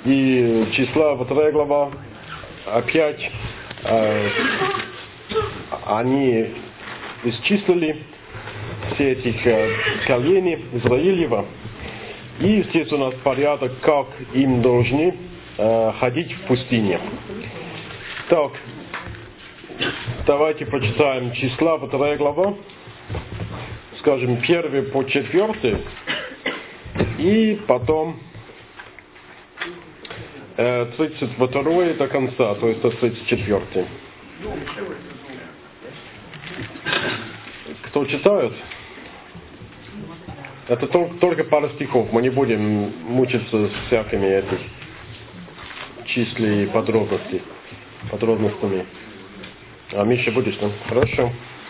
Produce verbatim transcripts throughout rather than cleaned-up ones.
И числа, вторая глава, опять э, они исчислили все эти э, колени Израилева. И здесь у нас порядок, как им должны э, ходить в пустыне. Так, давайте почитаем числа, вторая глава, скажем, первый по четвертый, и потом э, тридцать второй до конца, то есть до тридцать четвёртый. Кто читает? Это только, только пара стихов, мы не будем мучиться с всякими этих числами и подробностей, подробностями. А Миша будешь там? Хорошо.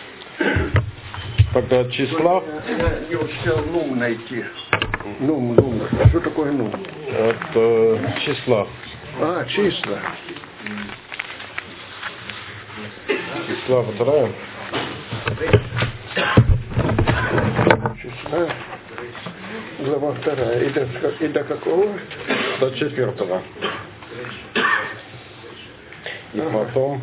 Тогда числа... Я, я не успел нум найти. Нум, нум. А что такое нум? Это числа. А, числа. Числа вторая. Числа. Глава вторая. И до, и до какого? До четвертого. И ага. Потом...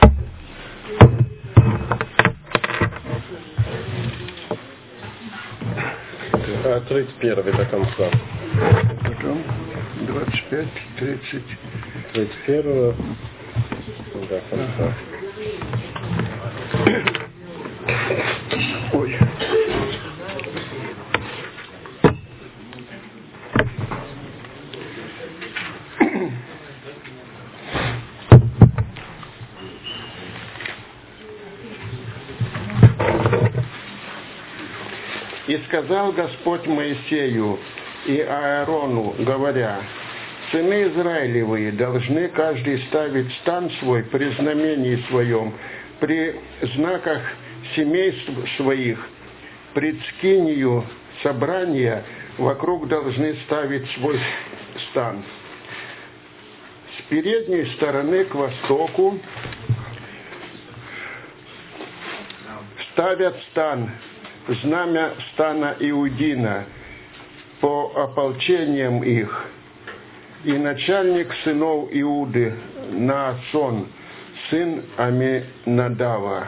А, тридцать первый до конца. Потом двадцать пять, тридцать. тридцать первого до конца. Ой. И сказал Господь Моисею и Аарону, говоря: сыны Израилевые должны каждый ставить стан свой при знамении своем, при знаках семейств своих, пред скинию собрания вокруг должны ставить свой стан. С передней стороны к востоку ставят стан, знамя стана Иудина по ополчениям их, и начальник сынов Иуды Наасон, сын Аминадава.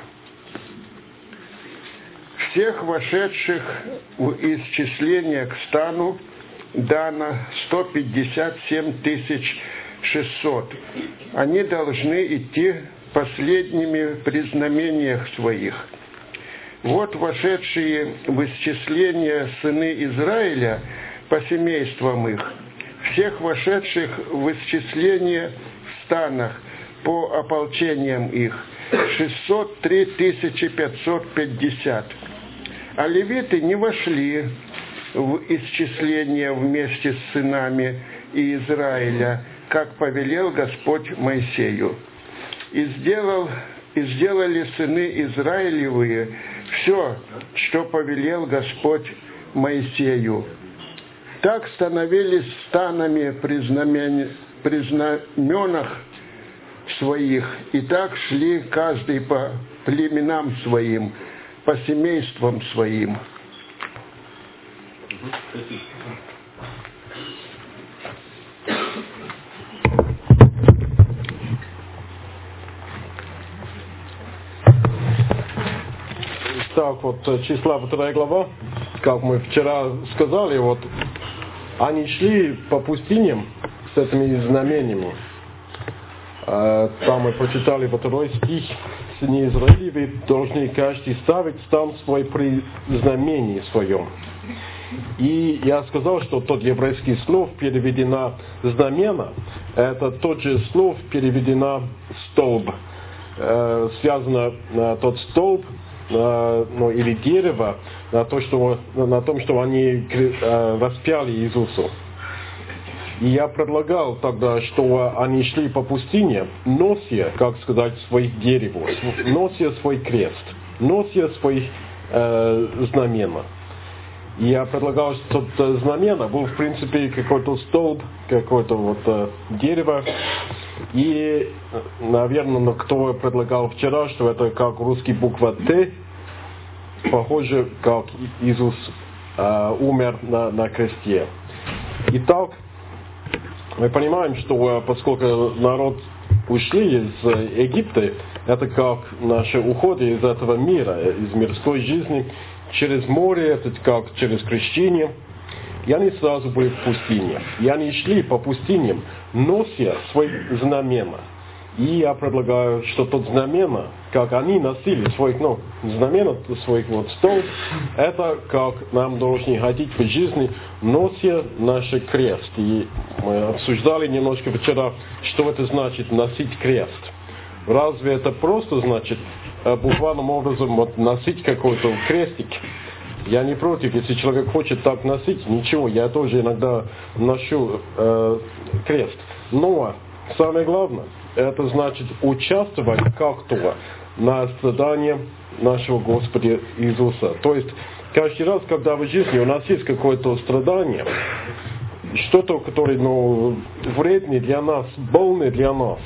Всех вошедших в исчисление к стану дано сто пятьдесят семь тысяч шестьсот. Они должны идти последними при знамениях своих. Вот вошедшие в исчисление сыны Израиля по семействам их, всех вошедших в исчисление в станах по ополчениям их, шестьсот три тысячи пятьсот пятьдесят. А левиты не вошли в исчисление вместе с сынами Израиля, как повелел Господь Моисею. И сделал, и сделали сыны Израилевые все, что повелел Господь Моисею. Так становились станами при, знамен... при знаменах своих, и так шли каждый по племенам своим, по семействам своим. Так вот, числа вторая глава, как мы вчера сказали, вот они шли по пустыням с этими знамениями. Там мы прочитали второй стих: сыны Израилевы должны каждый ставить стан свой при знамении своем. И я сказал, что тот еврейский слово переведено знамена, это тот же слово переведено столб. Связано тот столб, ну, или дерево, на, то, что, на том, что они распяли Иисусу. И я предлагал тогда, что они шли по пустыне, нося, как сказать, своих деревов, нося свой крест, нося свои э, знамена. И я предлагал, что тот знамена был, в принципе, какой-то столб, какое-то вот э, дерево. И, наверное, ну, кто предлагал вчера, что это как русский буква Т, похоже, как Иисус э, умер на, на кресте. Итак, Мы понимаем, что поскольку народ ушли из Египта, это как наши уходы из этого мира, из мирской жизни, через море, это как через крещение. И они сразу были в пустыне. И они шли по пустыням, нося свои знамена. И я предлагаю, что тот знамена, как они носили своих, ну, знамена своих вот стол, это как нам должны ходить в жизни, нося наш крест. И мы обсуждали немножко вчера, что это значит носить крест. Разве это просто значит буквальным образом вот, носить какой-то крестик? Я не против, если человек хочет так носить, ничего, я тоже иногда ношу э, крест. Но самое главное, это значит участвовать как-то на страдании нашего Господа Иисуса. То есть, каждый раз, когда в жизни у нас есть какое-то страдание, что-то, которое ну, вредное для нас, больное для нас,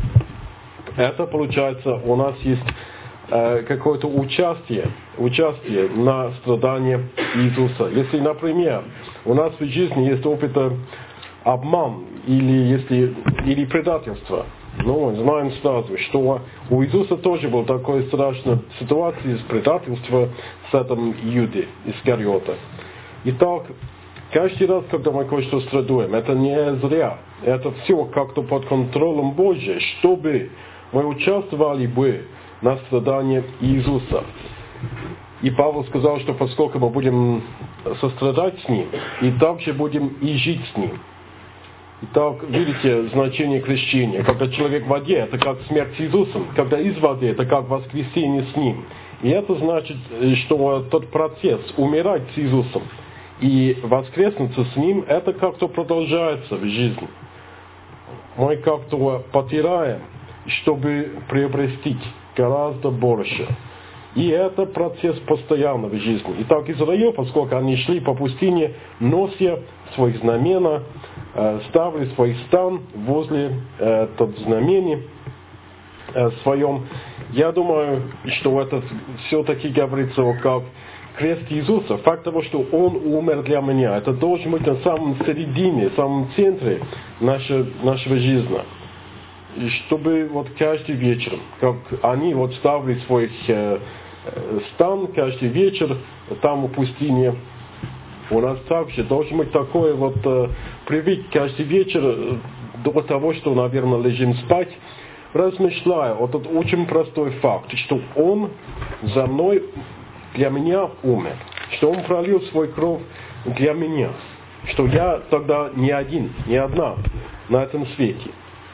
это получается, у нас есть э, какое-то участие, участие на страдании Иисуса. Если, например, у нас в жизни есть опыт обман или, если, или предательство, ну, мы знаем сразу, что у Иисуса тоже была такая страшная ситуация с предательством с этим Иудой Искариота. Итак, каждый раз, когда мы кое-что страдаем, это не зря. Это все как-то под контролем Божьим, чтобы мы участвовали бы на страдании Иисуса. И Павел сказал, что поскольку мы будем сострадать с Ним, и также будем и жить с Ним. Итак, видите значение крещения. Когда человек в воде, это как смерть с Иисусом. Когда из воды, это как воскресение с Ним. И это значит, что тот процесс умирать с Иисусом и воскреснуться с Ним, это как-то продолжается в жизни. Мы как-то потираем, чтобы приобрести гораздо больше. И это процесс постоянно в жизни. Итак, Израиль, поскольку они шли по пустыне, нося своих знамена, ставили свой стан возле э, тот знамени э, своем. Я думаю, что это все-таки говорится как крест Иисуса. Факт того, что Он умер для меня, это должен быть на самом середине, самом центре нашей, нашей жизни. И чтобы вот каждый вечер, как они вот ставили свой э, стан каждый вечер там в пустыне, у нас также должен быть такое вот э, привык каждый вечер э, до того, что, наверное, лежим спать, размышляя вот этот очень простой факт, что Он за мной, для меня умер, что Он пролил свой кровь для меня, что я тогда не один, не одна на этом свете.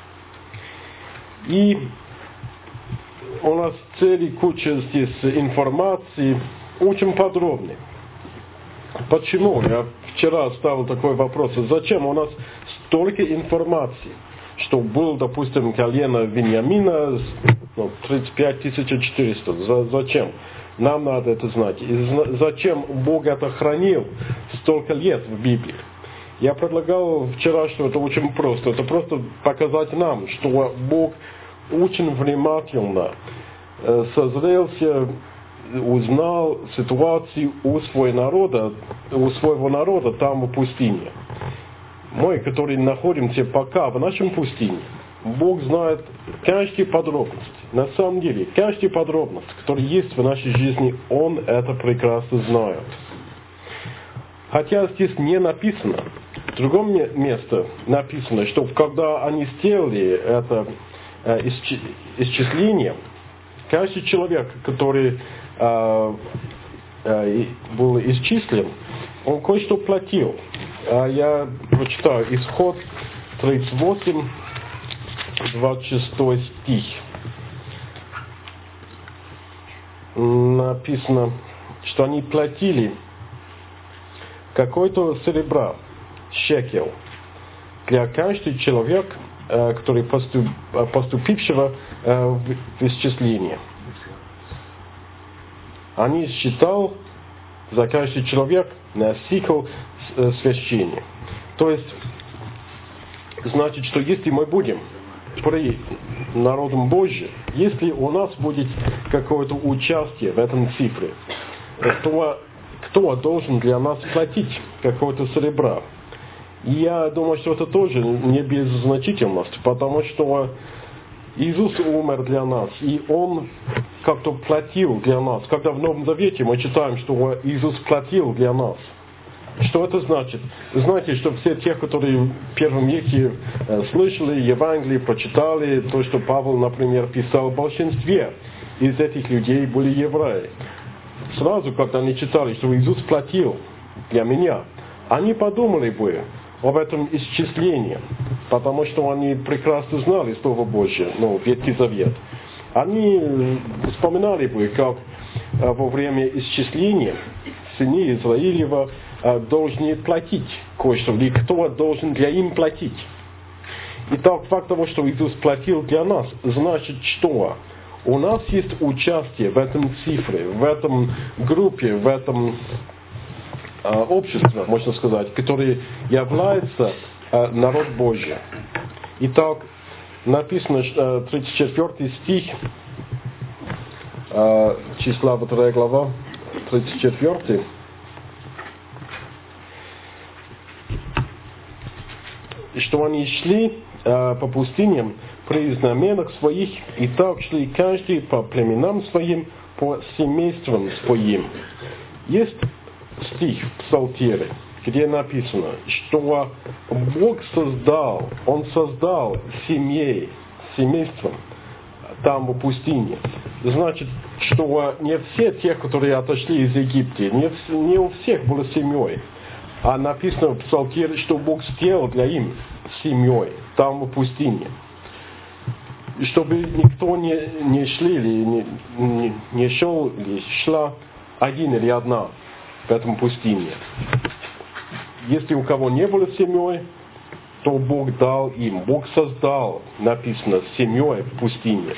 И у нас целый куча здесь информации, очень подробной. Почему? Я вчера ставил такой вопрос. Зачем у нас столько информации? Что был, допустим, колено Вениамина, ну, тридцать пять тысяч четыреста. Зачем? Нам надо это знать. И зачем Бог это хранил столько лет в Библии? Я предлагал вчера, что это очень просто. Это просто показать нам, что Бог очень внимательно созрелся, узнал ситуацию у своего народа, у своего народа там в пустыне. Мы, которые находимся пока в нашем пустыне, Бог знает каждую подробность. На самом деле, каждую подробность, которая есть в нашей жизни, Он это прекрасно знает. Хотя здесь не написано, в другом месте написано, что когда они сделали это исчисление, каждый человек, который э, э, был исчислен, он кое-что платил. А я прочитаю Исход тридцать восемь, двадцать шестой стих. Написано, что они платили какой-то серебра, шекел, для каждого человека, который поступ, поступившего в исчисление. Они считал за каждый человек на сикл священия. То есть, значит, что если мы будем при народом Божьим, если у нас будет какое-то участие в этом цифре, то кто должен для нас платить какое-то серебра? И я думаю, что это тоже не без значительности, потому что Иисус умер для нас, и Он как-то платил для нас. Когда в Новом Завете мы читаем, что Иисус платил для нас. Что это значит? Знаете, что все те, которые в первом веке слышали Евангелие, прочитали то, что Павел, например, писал, в большинстве из этих людей были евреи. Сразу, когда они читали, что Иисус платил для меня, они подумали бы об этом исчислении, потому что они прекрасно знали Слово Божье, ну, Ветхий Завет. Они вспоминали бы, как во время исчисления сыны Израилева должны платить кое-что, или кто должен для им платить. Итак, факт того, что Иисус платил для нас, значит, что у нас есть участие в этом цифре, в этом группе, в этом э, обществе, можно сказать, которое является э, народ Божий. Итак, написано, э, тридцать четвёртый стих, э, числа вторая глава, тридцать четвёртый. Что они шли э, по пустыням при знаменах своих, и так шли каждый по племенам своим, по семействам своим. Есть стих в Псалтире, где написано, что Бог создал, Он создал семей, семейства там в пустыне. Значит, что не все те, которые отошли из Египта, не, не у всех было семьей. А написано в Псалтире, что Бог сделал для им семьей там в пустыне. И чтобы никто не, не шли или не, не, не шел, или шла один или одна в этом пустыне. Если у кого не было семьей, то Бог дал им. Бог создал, написано, семьей в пустыне.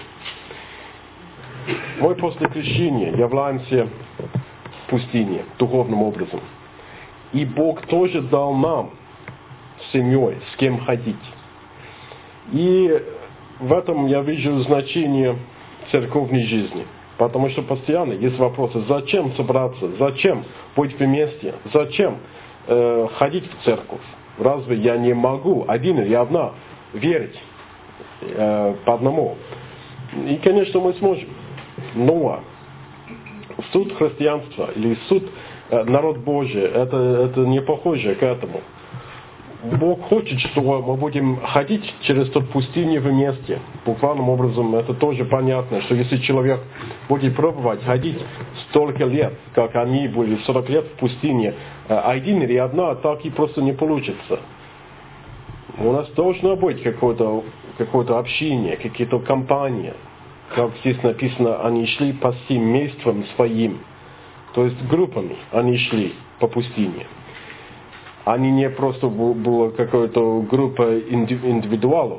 Мы после крещения являемся в пустыне духовным образом. И Бог тоже дал нам семьей, с кем ходить. И в этом я вижу значение церковной жизни. Потому что постоянно есть вопросы, зачем собраться, зачем быть вместе, зачем э, ходить в церковь. Разве я не могу один или одна верить э, по одному? И, конечно, мы сможем. Но суд христианства или суд народ Божий, это, это не похоже к этому. Бог хочет, чтобы мы будем ходить через тот пустыню вместе. Буквальным образом это тоже понятно, что если человек будет пробовать ходить столько лет, как они были сорок лет в пустыне, один или одна, так и просто не получится. У нас должно быть какое-то, какое-то общение, какие-то компании. Как здесь написано, они шли по семействам своим. То есть группами они шли по пустыне. Они не просто была какая-то группа индивидуалов.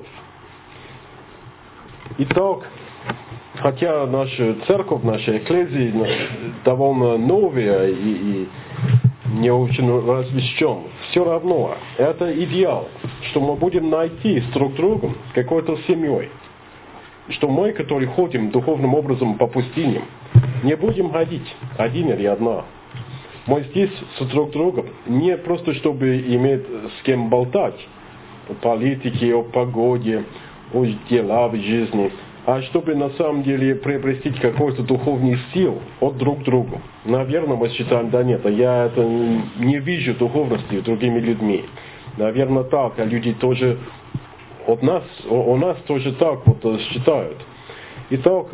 Итак, хотя наша церковь, наша экклезия довольно новая и, и не очень развещен, все равно это идеал, что мы будем найти с друг другом какой-то семьей. Что мы, которые ходим духовным образом по пустыням, не будем ходить один или одна. Мы здесь с друг другом не просто чтобы иметь с кем болтать о политике, о погоде, о делах в жизни, а чтобы на самом деле приобрести какой-то духовный сил от друг друга. Наверное, мы считаем, да нет, я это не вижу духовности другими людьми. Наверное, так, а люди тоже от нас, у нас тоже так вот считают. Итак,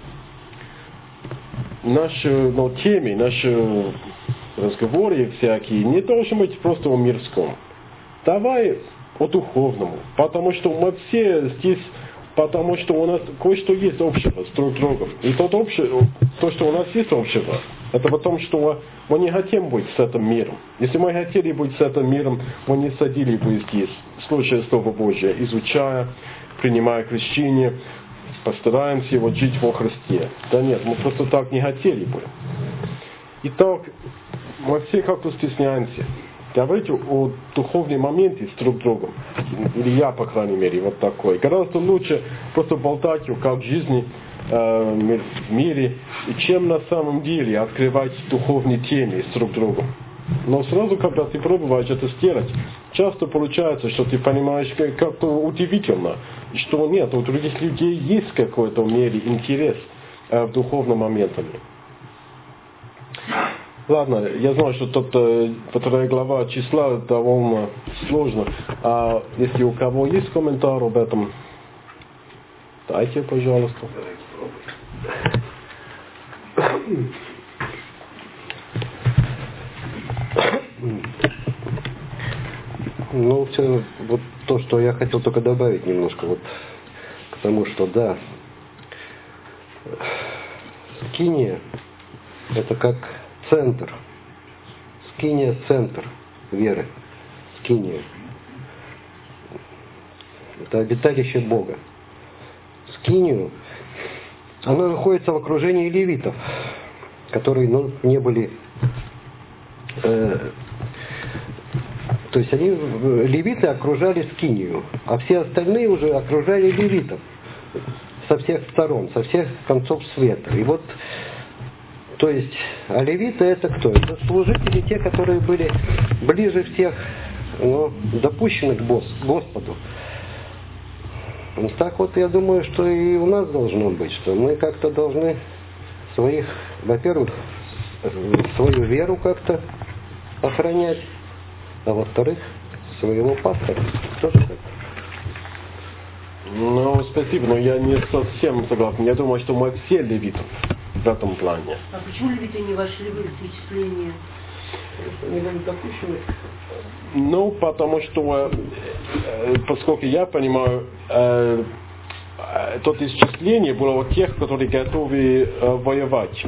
наши ну, темы, наши разговоры всякие не должны быть просто о мирском. Давай о духовному, потому что мы все здесь, потому что у нас кое-что есть общего с друг другом. И тот общий, то, что у нас есть общего, это потому, что мы не хотим быть с этим миром. Если мы хотели быть с этим миром, мы не садили бы здесь, слушая Слово Божие, изучая, принимая крещение, постараемся его жить во Христе. Да нет, мы просто так не хотели бы. Итак, мы все как-то стесняемся. Говорите о духовном моменте с друг другом. Или я, по крайней мере, вот такой. Гораздо лучше просто болтать о как жизни э, в мире, чем на самом деле открывать духовные темы с друг другом. Но сразу, когда ты пробуешь это сделать, часто получается, что ты понимаешь, как-то удивительно, что нет, у других людей есть какой-то в мере интерес э, в духовном моменте. Ладно, я знаю, что тут э, вторая глава числа довольно сложно. А если у кого есть комментарий об этом, дайте, пожалуйста. Ну, все, вот то, что я хотел только добавить немножко, вот, к тому, что да, Скиния — это как центр, Скиния — центр веры, Скиния — это обиталище Бога. Скинию, оно находится в окружении левитов, которые, ну, не были... Э, То есть они, левиты, окружали Скинию, а все остальные уже окружали левитов со всех сторон, со всех концов света. И вот, то есть, а левиты это кто? Это служители, те, которые были ближе всех, ну, допущены к Господу. Так вот, я думаю, что и у нас должно быть, что мы как-то должны своих, во-первых, свою веру как-то охранять, а во-вторых, своего пастора тоже так. Ну, спасибо, но я не совсем согласен. Я думаю, что мы все левиты в этом плане. А почему левиты не вошли в их исчисление? Не были допущены? Ну, потому что, э, поскольку я понимаю, э, э, то исчисление было у тех, которые готовы э, воевать.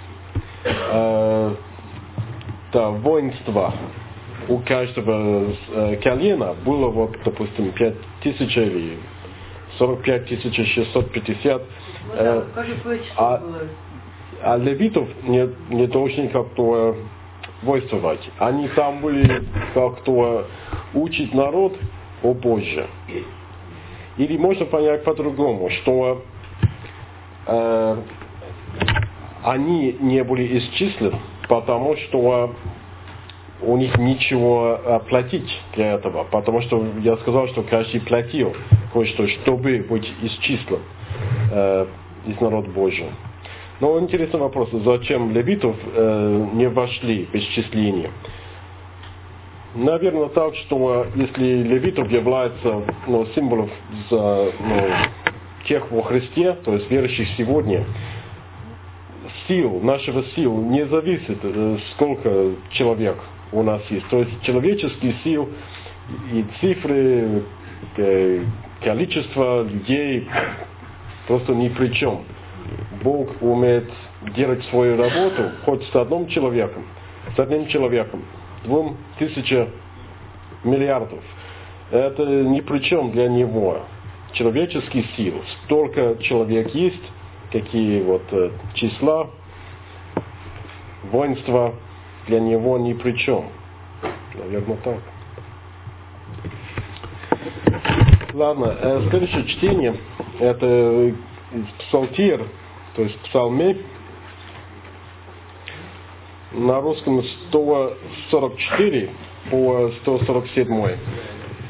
Э, да, воинство. У каждого э, колена было, вот, допустим, пять тысяч или сорок пять тысяч шестьсот пятьдесят. Ну, да, скажи, а, было. а левитов не, не должны как-то воинствовать. Они там были как-то учить народ о Божьем. Или можно понять по-другому, что э, они не были исчислены, потому что у них ничего платить для этого, потому что я сказал, что каждый платил кое-что, чтобы быть исчислен э, из народа Божьего. Но интересный вопрос, зачем левитов э, не вошли в исчисление? Наверное, так, что если левитов является, ну, символом за, ну, тех во Христе, то есть верующих сегодня, сил, нашего сил не зависит, сколько человек у нас есть. То есть человеческие силы и цифры, количество людей просто ни при чем. Бог умеет делать свою работу хоть с одним человеком, с одним человеком, двум тысячам миллиардов. Это ни при чем для него. Человеческие силы. Столько человек есть, какие вот числа, воинства для него ни при чем. Наверное, так. Ладно, следующее чтение, это псалтирь, то есть псалмы, на русском сто сорок четыре по сто сорок семь.